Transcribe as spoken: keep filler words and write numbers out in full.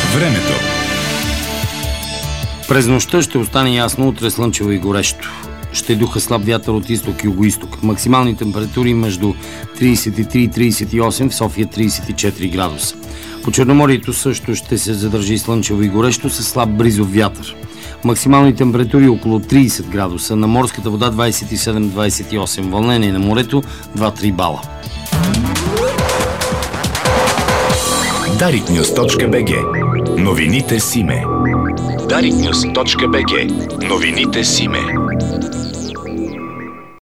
Времето. През нощта ще остане ясно, утре слънчево и горещо. Ще духа слаб вятър от изток и югоизток. Максимални температури между тридесет и три и тридесет и осем, в София тридесет и четири градуса. По Черноморието също ще се задържи слънчево и горещо с слаб бризов вятър. Максимални температури около тридесет градуса, на морската вода двадесет и седем до двадесет и осем, вълнение на морето два до три бала. дарик нюз точка би джи. Новините с име. дарик нюз точка би джи. Новините с име.